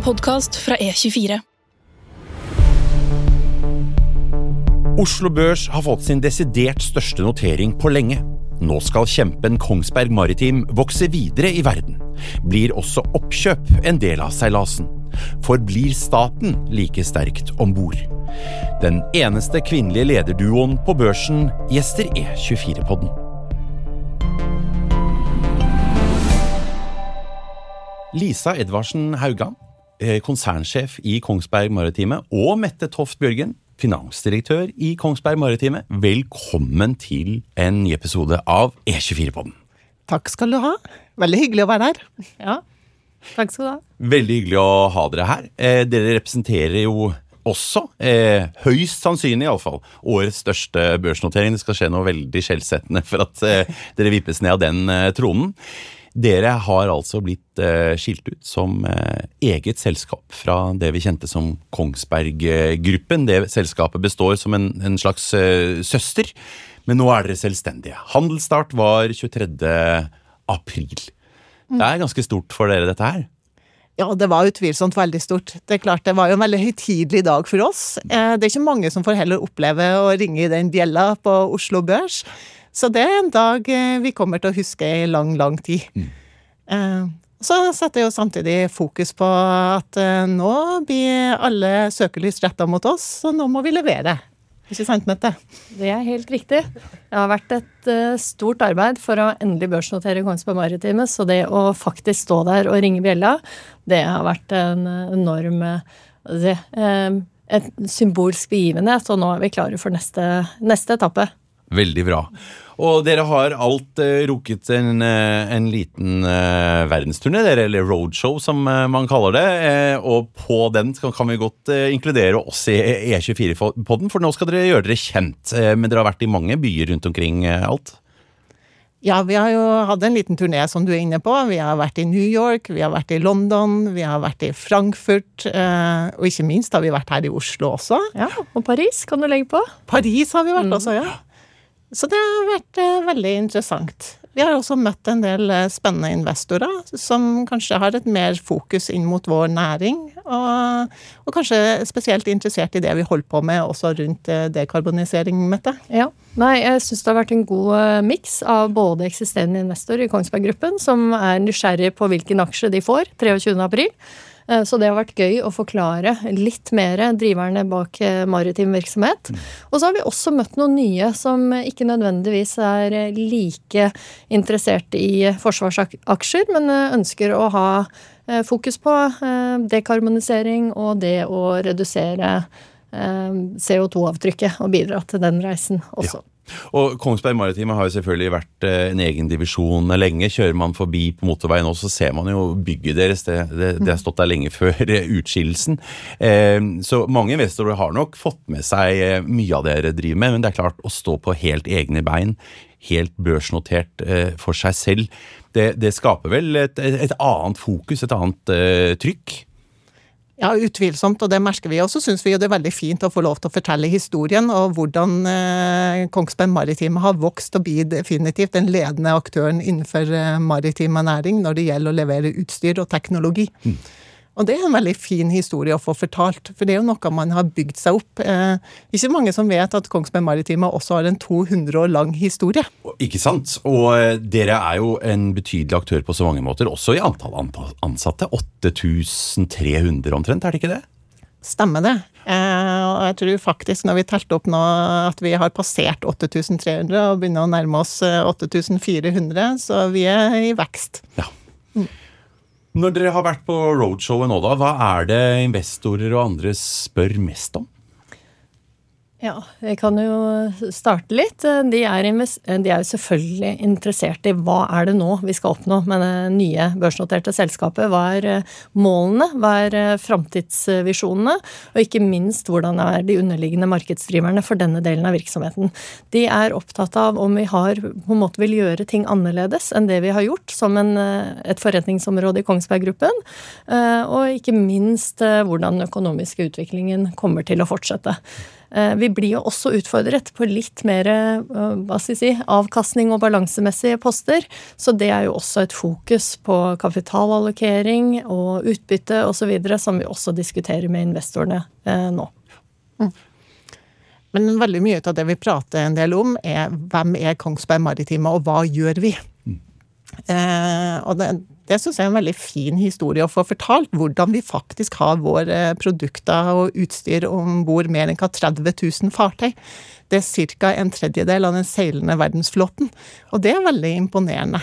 podcast fra E24. Oslo Børs har fått sin desidert største notering på lenge. Nå skal kjempen Kongsberg Maritim vokse videre i verden. Blir også oppkjøp en del av seilasen? Forblir staten like sterkt ombord? Den eneste kvinnelige lederduoen på børsen gjester E24-podden. Lisa Edvardsen Haugan, konsernsjef i Kongsberg Maritime, og Mette Toft Bjørgen, finansdirektør i Kongsberg Maritime. Velkommen til en ny episode av E24-podden. Takk skal du ha. Veldig hyggelig å være her. Ja, takk skal du ha. Veldig hyggelig å ha dere her. Dere representerer jo også, høyst sannsynlig i alle fall, årets største børsnotering. Det skal skje noe veldig skjellsettende for at dere vippes ned av den tronen. Dere har altså blitt skilt ut som eget selskap fra det vi kjente som Kongsberg-gruppen. Det selskapet består som en slags søster, men nå er dere selvstendige. Handelsstart var 23. april. Det er ganske stort for dere dette her. Ja, det var utvilsomt veldig stort. Det er klart, det var jo en veldig høytidelig dag for oss. Det er ikke mange som får heller oppleve å ringe i den bjella på Oslo Børs. Så det er en dag vi kommer til å huske i lang, lang tid. Så setter jeg jo samtidig fokus på at nå blir alle søkelys rettet mot oss, så nå må vi levere. Ikke sant, Mette? Det er helt riktig. Det har vært et stort arbeid for å endelig børsnotere Kongsberg Maritime, så det å faktisk stå der og ringe bjella, det har vært en enorm et symbolsk begivenhet, og nå er vi klare for neste etappe. Veldig bra. Og dere har alt rukket en liten verdensturné, eller roadshow som man kaller det, og på den kan vi godt inkludere oss i E24-podden, for nå skal dere gjøre dere kjent, men dere har vært i mange byer rundt omkring alt. Ja, vi har jo hatt en liten turné som du er inne på. Vi har vært i New York, vi har vært i London, vi har vært i Frankfurt, og ikke minst har vi vært her i Oslo også. Ja, og Paris kan du legge på. Paris har vi vært også, ja. Så det har vært veldig interessant. Vi har også møtt en del spennende investorer som kanskje har et mer fokus inn mot vår næring, og kanskje spesielt interessert i det vi holder på med også rundt dekarbonisering, Mette. Ja, nei, jeg synes det har vært en god mix av både eksisterende investorer i Kongsberg-gruppen, som er nysgjerrig på hvilken aksje de får 23. april, så det har vært gøy å forklare litt mer driverne bak maritim virksomhet. Og så har vi også møtt noen nye som ikke nødvendigvis er like interessert i forsvarsaksjer, men ønsker å ha fokus på dekarbonisering og det å redusere CO2-avtrykket og bidra til den reisen også. Ja. Og Kongsberg Maritime har jo selvfølgelig vært en egen divisjon lenge. Kjører man forbi på motorveien også, så ser man jo bygget deres. Det har stått der lenge før utskillelsen. Så mange investorer har nok fått med seg mye av det dere driver med, men det er klart å stå på helt egne bein, helt børsnotert for seg selv, det skaper vel et annet fokus, et annet trykk. Ja, utvilsomt, og det merker vi. Og så synes vi jo det er veldig fint å få lov til å fortelle historien, og hvordan Kongsberg Maritime har vokst og blir definitivt den ledende aktøren innenfor maritim næring når det gjelder å levere utstyr og teknologi. Og det er en veldig fin historie å få fortalt, for det er jo noe man har bygd seg opp. Ikke mange som vet at Kongsberg Maritime også har en 200 år lang historie. Ikke sant? Og dere er jo en betydelig aktør på så mange måter, også i antall ansatte. 8300 omtrent, er det ikke det? Stemmer det. Og jeg tror faktisk når vi telte opp nå at vi har passert 8300 og begynner å nærme oss 8400, så vi er i vekst. Ja. Når dere har vært på roadshowet nå da, hva er det investorer og andre spør mest om? Ja, jeg kan jo starte litt. De er jo selvfølgelig interessert i hva er det nå vi skal oppnå med det nye børsnoterte selskapet. Hva er målene, hva er fremtidsvisjonene, og ikke minst hvordan er de underliggende markedsdriverne for denne delen av virksomheten. De er opptatt av om vi på en måte vil gjøre ting annerledes enn det vi har gjort som et forretningsområde i Kongsberg-gruppen, og ikke minst hvordan den økonomiske utviklingen kommer til å fortsette. Vi blir jo også utfordret på litt mer, hva skal jeg si, avkastning og balansemessige poster, så det jo også et fokus på kapitalallokering og utbytte og så videre, som vi også diskuterer med investorene nå. Men veldig mye av det vi prater en del om hvem Kongsberg Maritime, og hva gjør vi? Og det synes jeg en veldig fin historie å få fortalt, hvordan vi faktisk har våre produkter og utstyr ombord mer enn 30 000 fartøy. Det cirka en tredjedel av den seilende verdensflåten, og det veldig imponerende.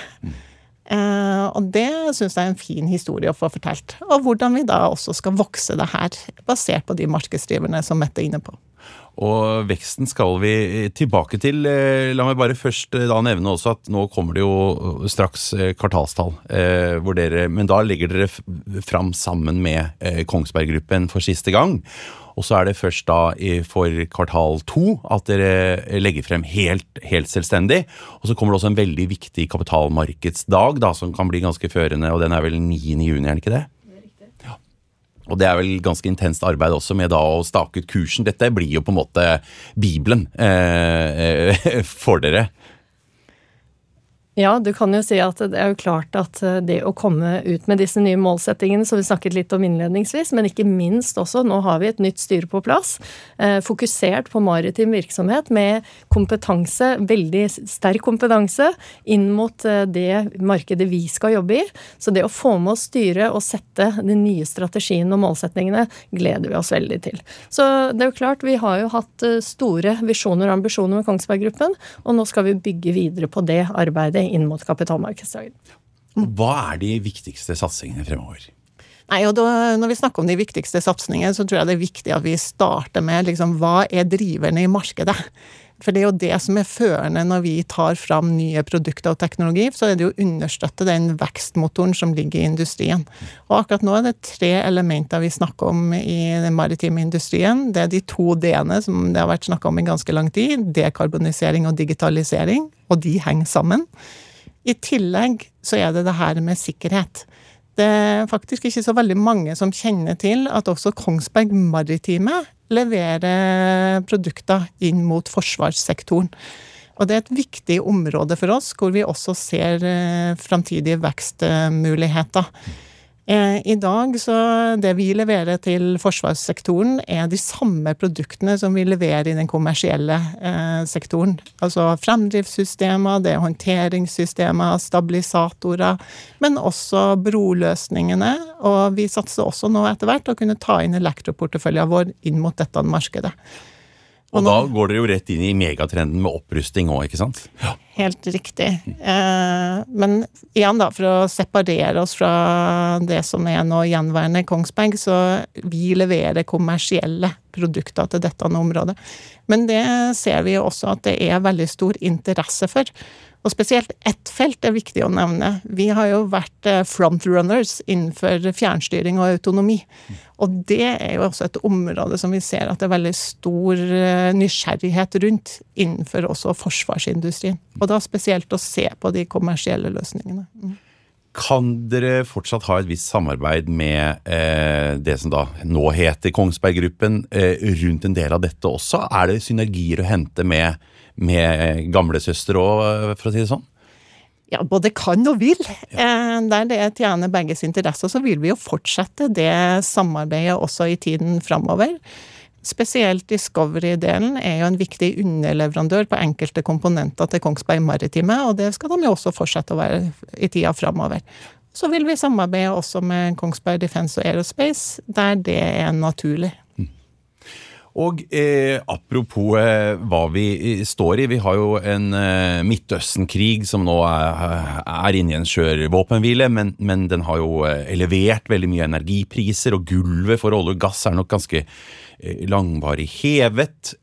Og det synes jeg en fin historie å få fortalt, og hvordan vi da også skal vokse det her, basert på de markedsdriverne som Mette inne på. Og veksten skal vi tilbake til. La meg bare først da nevne også at nå kommer det jo straks kvartalstall, men da legger dere fram sammen med Kongsberg Gruppen for siste gang. Og så det først da for kvartal 2 at dere legger frem helt selvstendig. Og så kommer det også en veldig viktig kapitalmarkedsdag da, som kan bli ganske førende, og den vel 9. juni, det ikke det? Og det vel ganske intenst arbeid også med da å stake ut kursen. Dette blir jo på en måte Bibelen for dere. Ja, du kan jo si at det jo klart at det å komme ut med disse nye målsettingene, som vi snakket litt om innledningsvis, men ikke minst også, nå har vi et nytt styre på plass, fokusert på maritim virksomhet med kompetanse, veldig sterk kompetanse, inn mot det markedet vi skal jobbe i. Så det å få med oss styre og sette de nye strategiene og målsettingene, gleder vi oss veldig til. Så det jo klart, vi har jo hatt store visjoner og ambisjoner med Kongsberg Gruppen, og nå skal vi bygge videre på det arbeidet inn mot kapitalmarkedsdagen. Hva de viktigste satsingene fremover? Nei, og når vi snakker om de viktigste satsingene, så tror jeg det viktig at vi starter med liksom, hva driverne i markedet? For det jo det som førende når vi tar fram nye produkter og teknologi, så det jo å understøtte den vekstmotoren som ligger i industrien. Og akkurat nå det 3 elementer vi snakker om i den maritime industrien. Det de 2 D-ene som det har vært snakket om i ganske lang tid, dekarbonisering og digitalisering, og de henger sammen. I tillegg så det her med sikkerhet. Det faktisk ikke så veldig mange som kjenner til at også Kongsberg Maritime leverer produkter inn mot forsvarssektoren. Og det et viktig område for oss, hvor vi også ser fremtidige vekstmuligheter. I dag så det vi leverer til forsvarssektoren de samme produktene som vi leverer i den kommersielle sektoren. Altså fremdriftssystemer, det håndteringssystemer, stabilisatorer, men også broløsningene. Og vi satser også nå etter hvert å kunne ta inn elektroporteføljen vår inn mot dette markedet. Og da går dere jo rett inn i megatrenden med opprusting også, ikke sant? Ja. Helt riktig. Men igjen da, for å separere oss fra det som nå gjenværende Kongsberg, så vi leverer kommersielle produkter til dette området. Men det ser vi også at det veldig stor interesse for. Og spesielt ett felt viktig å nevne. Vi har jo vært frontrunners innenfor fjernstyring og autonomi. Og det jo også et område som vi ser at det veldig stor nysgjerrighet rundt innenfor også forsvarsindustrien. Og da spesielt å se på de kommersielle løsningene. Kan dere fortsatt ha et visst samarbeid med det som da nå heter Kongsberg Gruppen rundt en del av dette også? Det synergier å hente med gamle søster også, for å si det sånn? Ja, både kan og vil. Der det tjener begges interesser, så vil vi jo fortsette det samarbeidet også i tiden fremover. Spesielt Discovery-delen jo en viktig underleverandør på enkelte komponenter til Kongsberg Maritime, og det skal de jo også fortsette å være i tida fremover. Så vil vi samarbeide også med Kongsberg Defence og Aerospace, der det naturlig. Og apropos hva vi står i, vi har jo en Midtøsten-krig som nå inne i en skjør våpenhvile, men den har jo elevert veldig mye energipriser, og gulvet for olje og gass nok ganske langvarig hevet.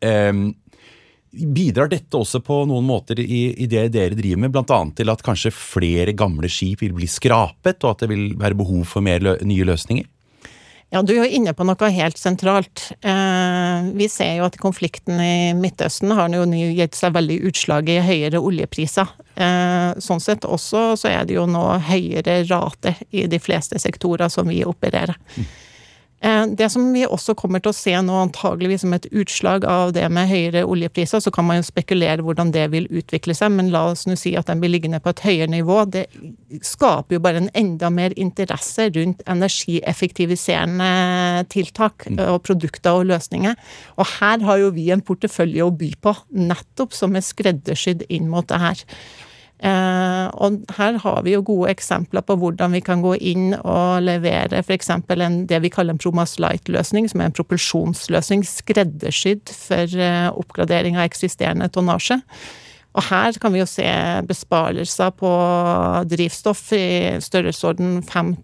Bidrar dette også på noen måter i det dere driver med, blant annet til at kanskje flere gamle skip vil bli skrapet, og at det vil være behov for mer nye løsninger? Ja, du inne på noe helt sentralt. Vi ser jo at konflikten i Midtøsten har jo gitt seg veldig utslag i høyere oljepriser. Sånn sett også så det jo nå høyere rater i de fleste sektorer som vi opererer. Det som vi også kommer til å se nå antageligvis som et utslag av det med høyere oljepriser, så kan man jo spekulere hvordan det vil utvikle seg, men la oss nå si at den blir liggende på et høyere nivå. Det skaper jo bare en enda mer interesse rundt energieffektiviserende tiltak og produkter og løsninger. Og her har jo vi en portefølje å by på, nettopp som skreddersydd inn mot det her. Og her har vi jo gode eksempler på hvordan vi kan gå inn og levere for eksempel det vi kaller en Promas Light-løsning, som en propulsjonsløsning skreddersydd for oppgradering av eksisterende tonnasje. Og her kan vi jo se besparelser på drivstoff i størrelsesorden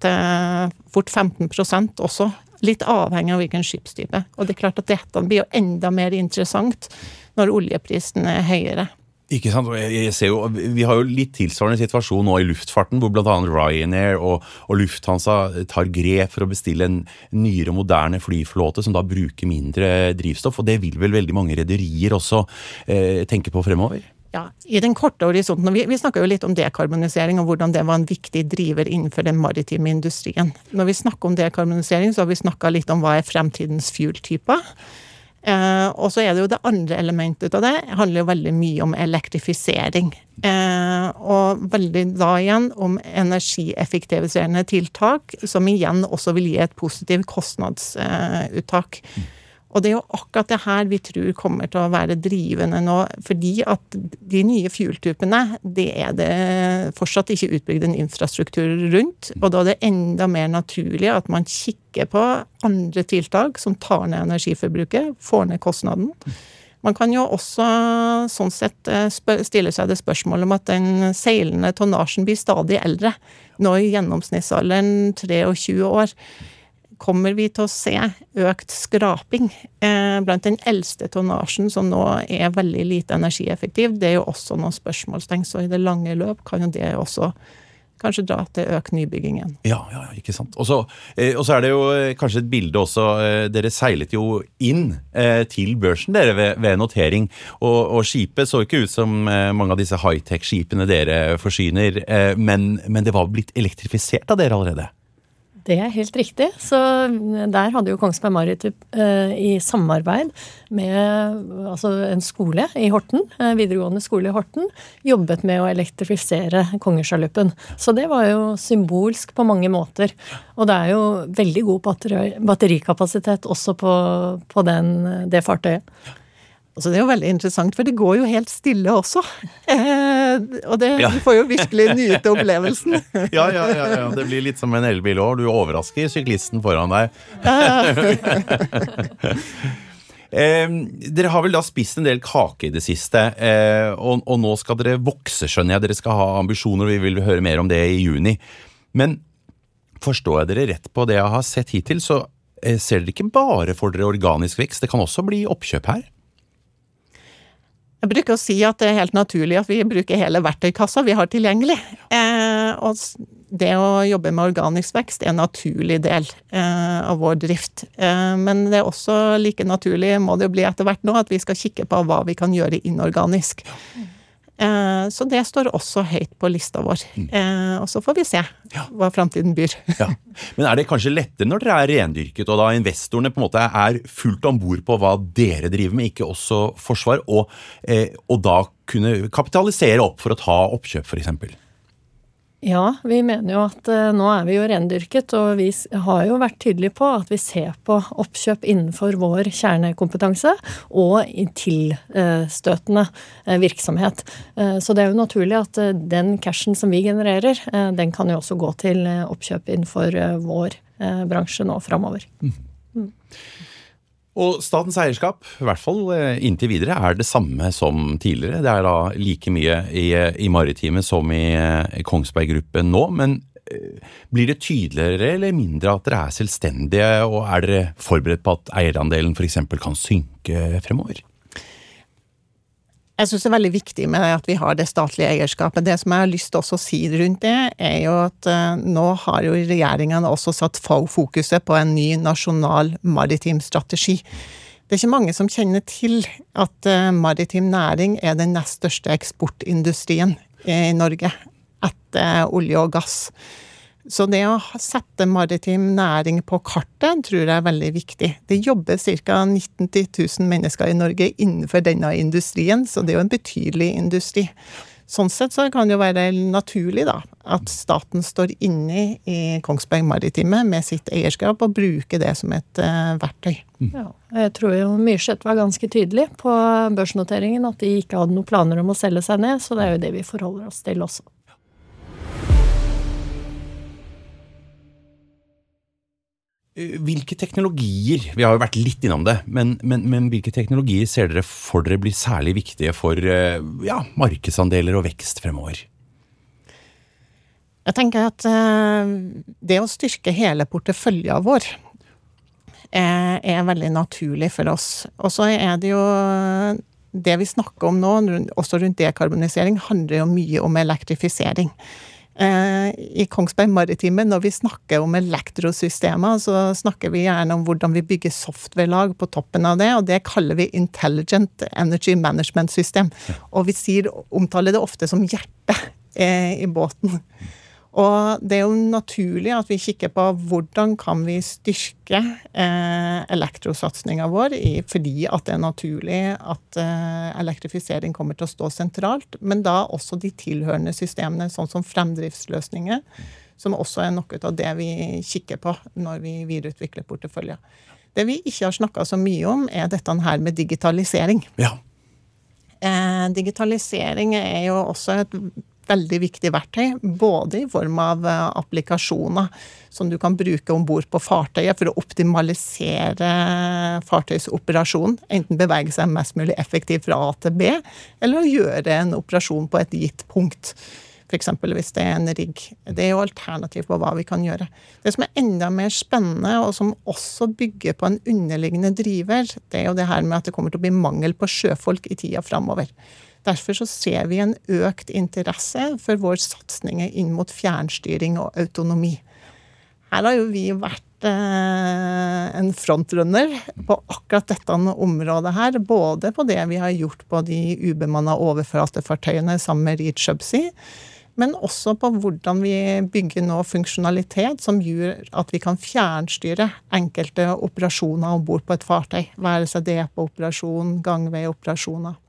5-15% også, litt avhengig av hvilken skipstype. Og det klart at dette blir jo enda mer interessant når oljeprisen høyere. Ikke sant? Jeg ser jo, vi har jo litt tilsvarende situasjon nå i luftfarten, hvor blant annet Ryanair og Lufthansa tar grep for å bestille en nyere og moderne flyflåte som da bruker mindre drivstoff, og det vil vel veldig mange rederier også tenke på fremover? Ja, i den korte horisonten, og vi snakker jo litt om dekarbonisering og hvordan det var en viktig driver innenfor den maritime industrien. Når vi snakker om dekarbonisering, så har vi snakket litt om hva fremtidens fuel-typer. Og så det jo det andre elementet av det, handler jo veldig mye om elektrifisering. Og veldig da igjen om energieffektiviserende tiltak, som igjen også vil gi et positivt kostnadsuttak. Og det jo akkurat det her vi tror kommer til å være drivende nå, fordi at de nye fueltypene, det det fortsatt ikke utbygd en infrastruktur rundt, og da det enda mer naturlig at man kikker på andre tiltak som tar ned energiforbruket, får ned kostnaden. Man kan jo også sånn sett stille seg det spørsmålet om at den seilende tonnasjen blir stadig eldre, nå i gjennomsnittsalderen 23 år. Kommer vi til å se økt skraping blant den eldste tonnasjen som nå veldig lite energieffektiv? Det jo også noen spørsmålstegn, så i det lange løp kan jo det også kanskje dra til økt nybygging igjen. Ja, ikke sant. Og så det jo kanskje et bilde også, dere seilet jo inn til børsen dere ved notering, og skipet så ikke ut som mange av disse high-tech-skipene dere forsyner, men det var blitt elektrifisert av dere allerede. Det helt riktig, så der hadde jo Kongsberg Maritime i samarbeid med en skole i Horten, videregående skole i Horten, jobbet med å elektrifisere Kongersjaluppen. Så det var jo symbolsk på mange måter, og det jo veldig god batterikapasitet også på det fartøyet. Altså det jo veldig interessant, for det går jo helt stille også. Og du får jo virkelig nyte opplevelsen. Ja, det blir litt som en elbil også. Du overrasker syklisten foran deg. Dere har vel da spist en del kake i det siste, og nå skal dere vokse, skjønner jeg. Dere skal ha ambisjoner, og vi vil høre mer om det i juni. Men forstår jeg dere rett på det jeg har sett hittil, så ser dere ikke bare for dere organisk vekst, det kan også bli oppkjøp her? Jeg bruker å si at det helt naturlig at vi bruker hele verktøykassa vi har tilgjengelig. Og det å jobbe med organisk vekst en naturlig del av vår drift. Men det også like naturlig, må det jo bli etter hvert nå, at vi skal kikke på hva vi kan gjøre inorganisk. Så det står også høyt på lista vår. Og så får vi se hva fremtiden byr. Ja. Men det kanskje lettere når dere rendyrket, og da investorene på en måte fullt ombord på hva dere driver med, ikke også forsvar, og da kunne kapitalisere opp for å ta oppkjøp for eksempel? Ja, vi mener jo at nå vi jo rendyrket, og vi har jo vært tydelige på at vi ser på oppkjøp innenfor vår kjernekompetanse og i tilstøtende virksomhet. Så det jo naturlig at den cashen som vi genererer, den kan jo også gå til oppkjøp innenfor vår bransje nå fremover. Og statens eierskap, i hvert fall inntil videre, det samme som tidligere. Det da like mye i Maritime som i Kongsberg-gruppen nå, men blir det tydeligere eller mindre at dere selvstendige, og dere forberedt på at eierandelen for eksempel kan synke fremover? Jeg synes det veldig viktig med at vi har det statlige eierskapet. Det som jeg har lyst til også å si rundt det, jo at nå har jo regjeringen også satt fokuset på en ny nasjonal maritim strategi. Det ikke mange som kjenner til at maritim næring den nest største eksportindustrien i Norge, etter olje og gass. Så det å sette maritim næring på kartet tror jeg veldig viktig. Det jobber ca. 19 000 mennesker i Norge innenfor denne industrien, så det jo en betydelig industri. Sånn sett så kan det jo være naturlig da, at staten står inne i Kongsberg Maritime med sitt eierskap og bruker det som et verktøy. Ja, jeg tror jo Myrseth var ganske tydelig på børsnoteringen at de ikke hadde noen planer om å selge seg ned, så det jo det vi forholder oss til også. Hvilke teknologier, vi har jo vært litt innom det, men hvilke teknologier ser dere for dere blir særlig viktige for markedsandeler og vekst fremover? Jeg tenker at det å styrke hele porteføljen vår er veldig naturlig for oss. Og så det jo det vi snakker om nå, også rundt dekarbonisering, handler jo mye om elektrifisering. I Kongsberg Maritime, når vi snakker om elektrosystemer, så snakker vi gjerne om hvordan vi bygger softwarelag på toppen av det, og det kaller vi Intelligent Energy Management System. Og vi omtaler det ofte som hjertet i båten. Og det jo naturlig at vi kikker på hvordan kan vi styrke elektrosatsningen vår, fordi at det naturlig at elektrifisering kommer til å stå sentralt, men da også de tilhørende systemene, sånn som fremdriftsløsninger, som også noe av det vi kikker på når vi videreutvikler porteføljen. Det vi ikke har snakket så mye om dette her med digitalisering. Ja. Digitalisering jo også et veldig viktig verktøy, både i form av applikasjoner som du kan bruke ombord på fartøyet for å optimalisere fartøysoperasjonen, enten bevege seg mest mulig effektivt fra A til B, eller å gjøre en operasjon på et gitt punkt. For eksempel hvis det en rigg. Det jo alternativ på hva vi kan gjøre. Det som enda mer spennende, og som også bygger på en underliggende driver, det jo det her med at det kommer til å bli mangel på sjøfolk i tida fremover. Derfor så ser vi en økt interesse for vår satsning inn mot fjernstyring og autonomi. Her har jo vi vært en frontrunner på akkurat dette området her, både på det vi har gjort på de ubemannede overflatefartøyene sammen med Reach Subsea, men også på hvordan vi bygger nå funksjonalitet som gjør at vi kan fjernstyre enkelte operasjoner ombord på et fartøy, være seg depoperasjon, gangveioperasjoner.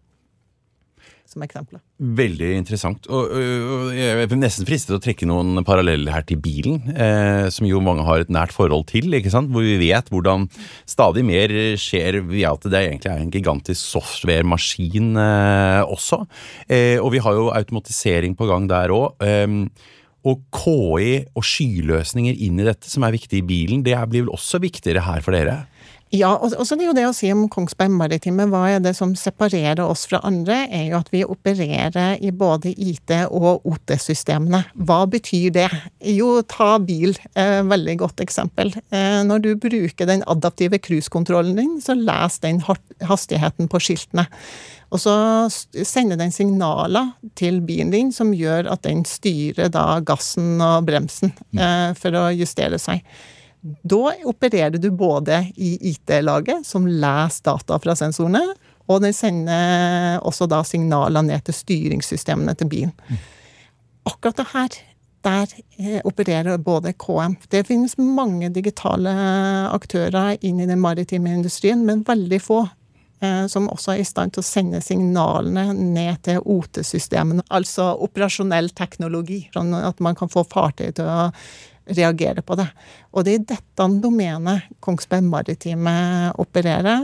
Som eksempel. Veldig interessant, og jeg nesten fristet å trekke noen paralleller her til bilen, som jo mange har et nært forhold til, ikke sant? Hvor vi vet hvordan stadig mer skjer via at det egentlig en gigantisk softwaremaskin også, og vi har jo automatisering på gang der også, og KI og skyløsninger inn i dette som viktig i bilen, det blir vel også viktigere her for dere? Ja, og så det jo det å si om Kongsberg Maritime, hva det som separerer oss fra andre, jo at vi opererer i både IT- og OT-systemene. Hva betyr det? Jo, ta bil, veldig godt eksempel. Når du bruker den adaptive cruisekontrollen din, så les den hastigheten på skiltene. Og så sender den signaler til bilen din som gjør at den styrer da gassen og bremsen for å justere seg. Da opererer du både i IT-laget, som leser data fra sensorene, og den sender også da signaler ned til styringssystemene til bilen. Akkurat det her, der opererer både KM. Det finnes mange digitale aktører inn i den maritime industrien, men veldig få som også i stand til å sende signalene ned til OT-systemene, altså operasjonell teknologi, sånn at man kan få fartøy til å reagere på det. Og det dette domenet Kongsberg Maritime opererer.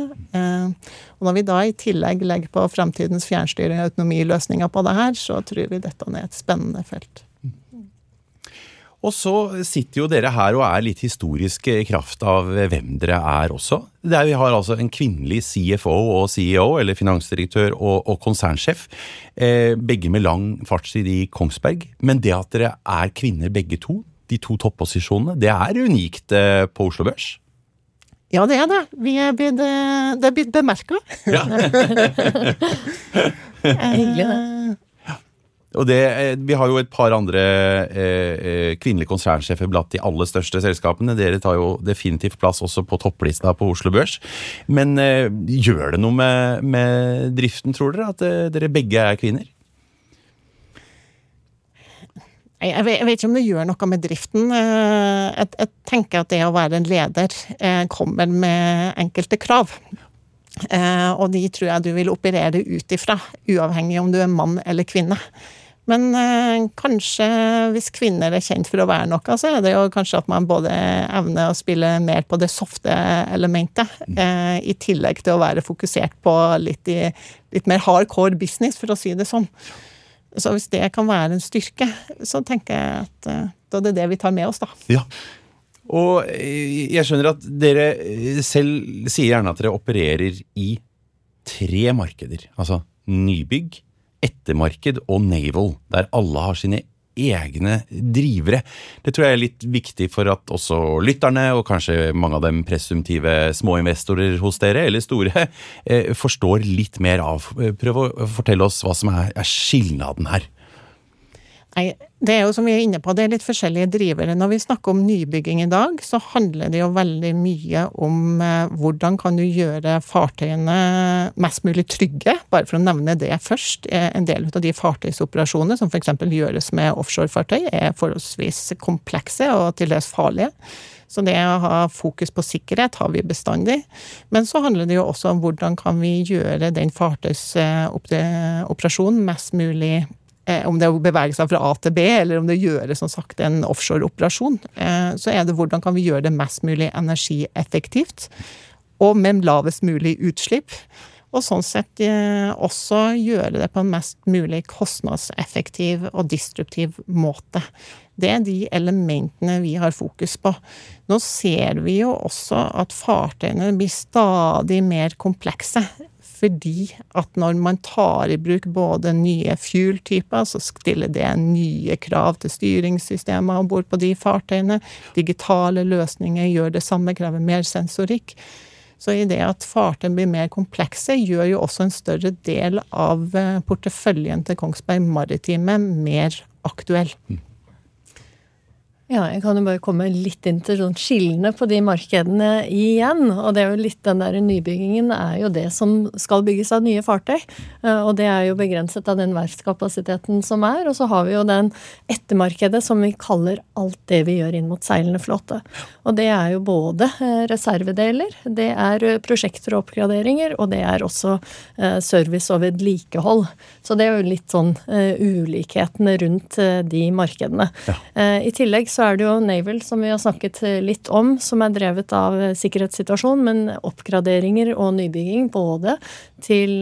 Og når vi da i tillegg legger på fremtidens fjernstyring og autonomiløsninger på det her, så tror vi dette et spennende felt. Og så sitter jo dere her og litt historisk i kraft av hvem dere også. Der vi har altså en kvinnelig CFO og CEO, eller finansdirektør og konsernsjef, begge med lang fartstid i Kongsberg. Men det at dere kvinner begge to, de to topposisjonene, det unikt på Oslo Børs? Ja, det det. Det blitt bemerket. Ja. Hyggelig det. Og vi har jo et par andre kvinnelige konsernsjefer blant de aller største selskapene. Dere tar jo definitivt plass også på topplista på Oslo Børs. Men gjør det noe med driften, tror dere, at dere begge kvinner? Jeg vet ikke om det gjør noe med driften. Jeg tenker at det å være en leder kommer med enkelte krav. Og de tror jeg du vil operere ut ifra, uavhengig om du er mann eller kvinne. Men kanskje hvis kvinner er kjent for å være noe, så det jo kanskje at man både evner å spille mer på det softe elementet, i tillegg til å være fokusert på litt mer hardcore business, for å si det sånn. Så hvis det kan være en styrke, så tenker jeg at da det vi tar med oss da. Ja. Og jeg skjønner at dere selv sier gjerne at dere opererer i 3 markeder, altså nybygg, ettermarked og naval, der alle har sine egne drivere. Det tror jeg er litt viktig for at også lytterne, og kanskje mange av dem presumptive småinvestorer hos dere, eller store, forstår litt mer av. Prøv å fortelle oss hva som er skillnaden her. Nei, det jo som vi inne på, det litt forskjellige drivere. Når vi snakker om nybygging i dag, så handler det jo veldig mye om hvordan kan du gjøre fartøyene mest mulig trygge, bare for å nevne det først. En del av de fartøysoperasjonene som for eksempel gjøres med offshorefartøy forholdsvis komplekse og til dels farlige. Så det å ha fokus på sikkerhet har vi bestandig. Men så handler det jo også om hvordan kan vi gjøre den fartøysoperasjonen mest mulig om det beveger seg fra A til B, eller om det gjøres som sagt en offshore-operasjon, så det hvordan kan vi gjøre det mest mulig energieffektivt, og med lavest mulig utslipp, og sånn sett også gjøre det på en mest mulig kostnadseffektiv og disruptiv måte. Det de elementene vi har fokus på. Nå ser vi jo også at fartøyene blir stadig mer komplekse, fordi at når man tar i bruk både nye fuel-typer, så stiller det nye krav til styringssystemer ombord på de fartøyene. Digitale løsninger gjør det samme, krever mer sensorikk. Så i det at fartøyene blir mer komplekse, gjør jo også en større del av porteføljen til Kongsberg Maritime mer aktuell. Ja, jeg kan jo bare komme litt inn til sånn skillene på de markedene igjen, og det jo litt den der nybyggingen jo det som skal bygges av nye fartøy, og det jo begrenset av den verftskapasiteten som og så har vi jo den ettermarkedet som vi kaller alt det vi gjør inn mot seilende flåte. Og det jo både reservedeler, det prosjekter og oppgraderinger, og det også service og vedlikehold. Så det jo litt sånn ulikhetene rundt de markedene. Ja. I tillegg så det jo Naval, som vi har snakket litt om, som drevet av sikkerhetssituasjon, men oppgraderinger og nybygging både til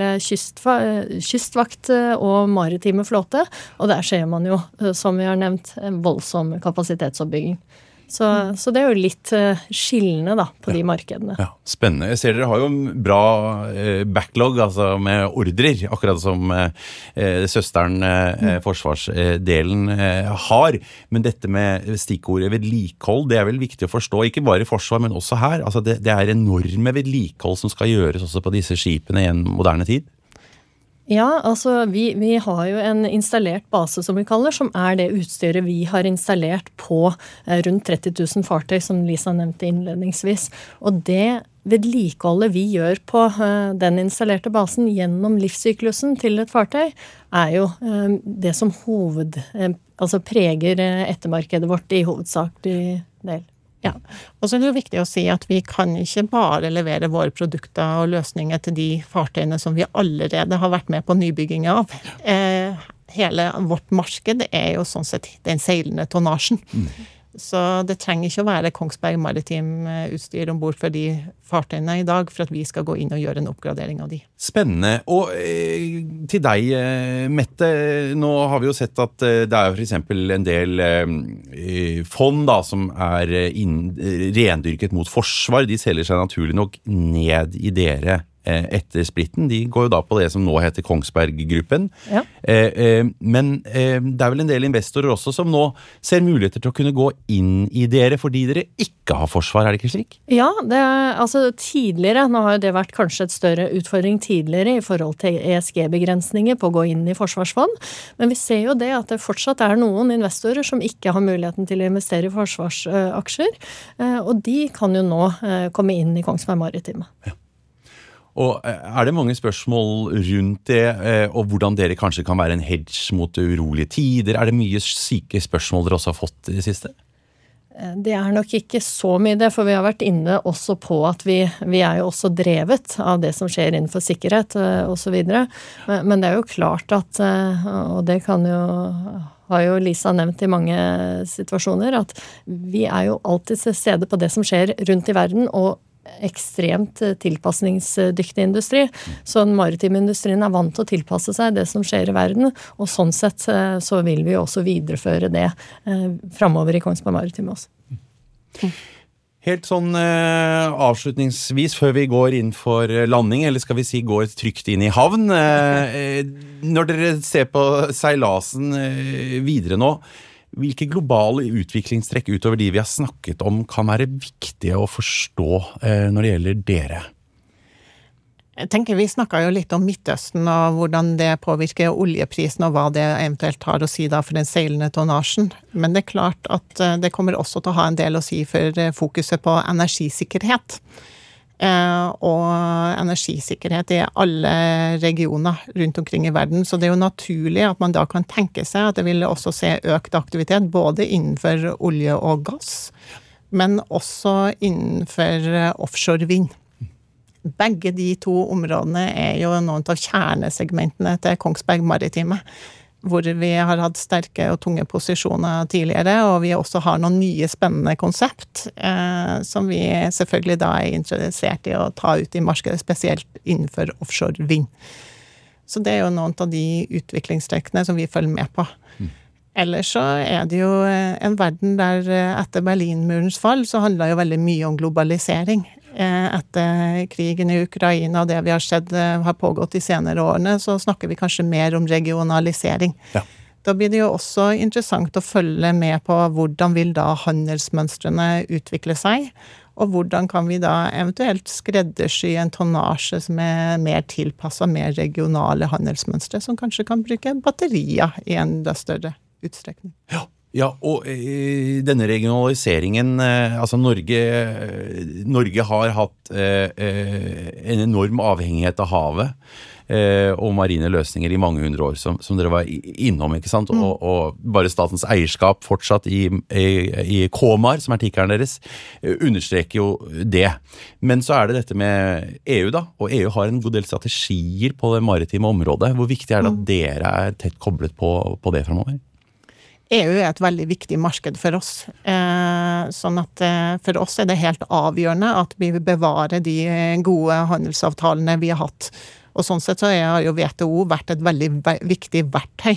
kystvakt og maritime flåte, og der ser man jo, som vi har nevnt, en voldsom kapasitetsoppbygging. Så det jo litt skillende da, på de markedene. Ja, spennende. Jeg ser dere har jo en bra backlog, altså med ordrer, akkurat som søsteren forsvarsdelen har. Men dette med stikkordet vedlikehold, det vel viktig å forstå, ikke bare i forsvar, men også her. Altså det enorme vedlikehold som skal gjøres også på disse skipene i en moderne tid. Ja, altså vi har jo en installert base som vi kaller, som det utstyret vi har installert på rundt 30 000 fartøy, som Lisa nevnte innledningsvis. Og det vedlikeholdet vi gjør på den installerte basen gjennom livssyklusen til et fartøy, jo det som altså preger ettermarkedet vårt i hovedsakelig del. Ja, og så det jo viktig å si at vi kan ikke bare levere våre produkter og løsninger til de fartøyene som vi allerede har vært med på nybygging av. Hele vårt marked jo sånn sett den seilende tonnasjen. Så det trenger ikke å være Kongsberg Maritime utstyr ombord for de fartøyene i dag, for at vi skal gå inn og gjøre en oppgradering av de. Spennende. Og til deg, Mette, nå har vi jo sett at det jo for eksempel en del fond da, som rendyrket mot forsvar. De selger seg naturlig nok ned i dere etter splitten. De går jo da på det som nå heter Kongsberg-gruppen. Ja. Men det vel en del investorer også som nå ser muligheter til å kunne gå inn i dere fordi dere ikke har forsvar, det ikke slik? Ja, altså tidligere, nå har jo det vært kanskje et større utfordring tidligere i forhold til ESG-begrensninger på å gå inn i forsvarsfond, men vi ser jo det at det fortsatt noen investorer som ikke har muligheten til å investere i forsvarsaksjer, og de kan jo nå komme inn i Kongsberg Maritime. Ja. Og det mange spørsmål rundt det, og hvordan dere kanskje kan være en hedge mot urolige tider? Det mye syke spørsmål dere også har fått i det siste? Det nok ikke så mye det, for vi har vært inne også på at vi jo også drevet av det som skjer innenfor sikkerhet og så videre. Men det jo klart at, og det kan jo, har jo Lisa nevnt i mange situasjoner, at vi jo alltid til stede på det som skjer rundt i verden, og ekstremt tilpasningsdyktig industri, så den maritime industrien vant til å tilpasse seg det som skjer i verden, og sånn sett så vil vi også videreføre det fremover i Kongsberg Maritime også. Helt sånn avslutningsvis, før vi går inn for landing, eller skal vi si går trygt inn i havn, når dere ser på seilasen videre nå, hvilke globale utviklingstrekk utover de vi har snakket om kan være viktige å forstå når det gjelder dere? Jeg tenker vi snakket jo litt om Midtøsten og hvordan det påvirker oljeprisen og hva det eventuelt har å si da for den seilende tonnasjen. Men det klart at det kommer også til å ha en del å si for fokuset på energisikkerhet. Og energisikkerhet i alle regioner rundt omkring i verden. Så det jo naturlig at man da kan tenke seg at det vil også se økt aktivitet både innenfor olje og gass, men også innenfor offshore vind. Begge de to områdene jo noen av kjernesegmentene til Kongsberg Maritime, hvor vi har hatt sterke og tunge posisjoner tidligere, og vi også har noen nye spennende konsept, som vi selvfølgelig da interessert i å ta ut i markedet, spesielt innenfor offshore vind. Så det jo noen av de utviklingstrekkene som vi følger med på. Ellers så det jo en verden der etter Berlinmurens fall, så handler jo veldig mye om globalisering. Etter krigen i Ukraina og det vi har sett har pågått de senere årene, så snakker vi kanskje mer om regionalisering. Ja. Da blir det jo også interessant å følge med på hvordan vil da handelsmønstrene utvikle seg, og hvordan kan vi da eventuelt skreddersy en tonnasje som mer tilpasset mer regionale handelsmønstre, som kanskje kan bruke batterier i en større utstrekning. Ja, og denne regionaliseringen, altså Norge har hatt en enorm avhengighet av havet og marine løsninger i mange hundre år, som dere var innom, ikke sant? Og bare statens eierskap fortsatt i KOMAR, som tikkeren deres, understreker jo det. Men så det dette med EU da, og EU har en god del strategier på det maritime området. Hvor viktig det at dere tett koblet på det fremover? EU et veldig viktig marked for oss, sånn at for oss det helt avgjørende at vi bevarer de gode handelsavtalene vi har hatt. Og sånn sett så har jo WTO vært et veldig viktig verktøy.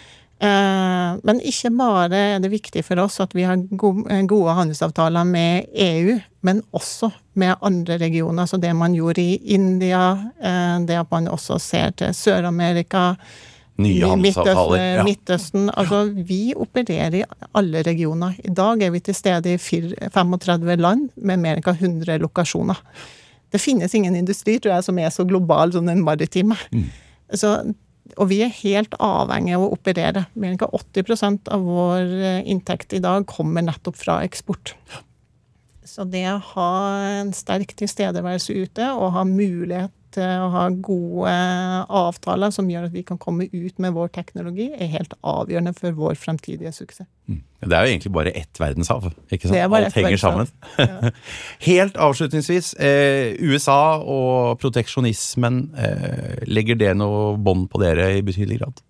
Men ikke bare det viktig for oss at vi har gode handelsavtaler med EU, men også med andre regioner. Så det man gjorde i India, det at man også ser til Sør-Amerika, nye handelsavtaler. Midtøsten, altså vi opererer i alle regioner. I dag vi til stede i 35 land med mer enn 100 lokasjoner. Det finnes ingen industri, tror jeg, som så global som den maritime. Så, og vi helt avhengige av å operere. Mer enn 80% av vår inntekt i dag kommer nettopp fra eksport. Så det å ha en sterk tilstedeværelse ute og ha mulighet til å ha gode avtaler som gjør at vi kan komme ut med vår teknologi helt avgjørende for vår fremtidige suksess. Det jo egentlig bare ett verdenshav, ikke sant? Alt henger sammen. Ja. Helt avslutningsvis, USA og proteksjonismen, legger det noe bånd på dere i betydelig grad?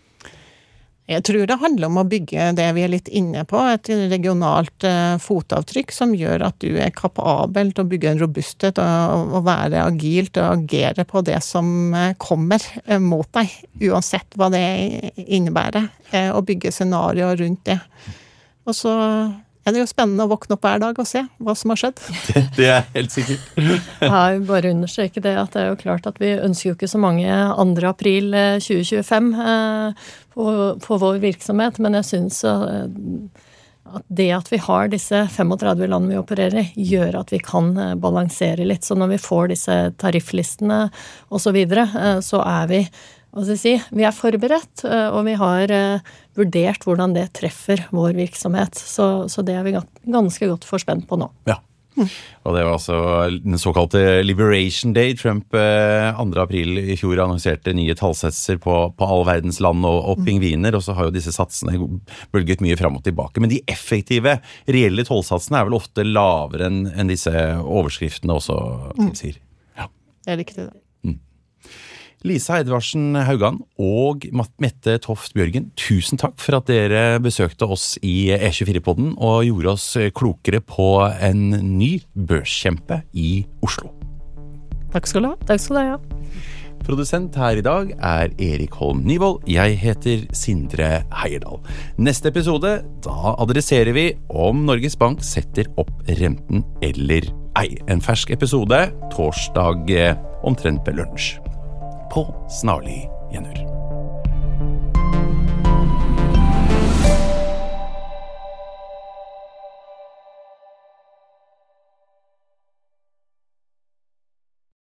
Jeg tror det handler om å bygge det vi litt inne på, et regionalt fotavtrykk som gjør at du kapabel til å bygge en robusthet og være agilt og agere på det som kommer mot deg, uansett hva det innebærer, og bygge scenarioer rundt det. Og så det jo spennende å våkne opp hver dag og se hva som har skjedd. Det helt sikkert. Jeg bare understreker det, at det jo klart at vi ønsker jo ikke så mange 2. april 2025 på vår virksomhet, men jeg synes at det at vi har disse 35 land vi opererer i, gjør at vi kan balansere litt. Så når vi får disse tarifflistene og så videre, så vi vi forberedt, og vi har vurdert hvordan det treffer vår virksomhet. Så det vi ganske godt forspent på nå. Ja. Og det var altså den såkalte Liberation Day. Trump 2. april i fjor annonserte nye tallsatser på all verdens land og pingviner, og så har jo disse satsene bølget mye frem og tilbake. Men de effektive, reelle tollsatsene er vel ofte lavere enn disse overskriftene også tilsier. Ja. Det er riktig det. Lisa Edvardsen Haugan og Mette Toft Bjørgen, tusen takk for at dere besøkte oss i E24-podden og gjorde oss klokere på en ny børskjempe i Oslo. Takk skal du ha. Takk skal du ha. Produsent her i dag er Erik Holm Nyvold. Jeg heter Sindre Heierdal. Neste episode, da adresserer vi om Norges Bank setter opp renten eller ei. En fersk episode, torsdag omtrent ved lunsj. På snarlig gjenhør.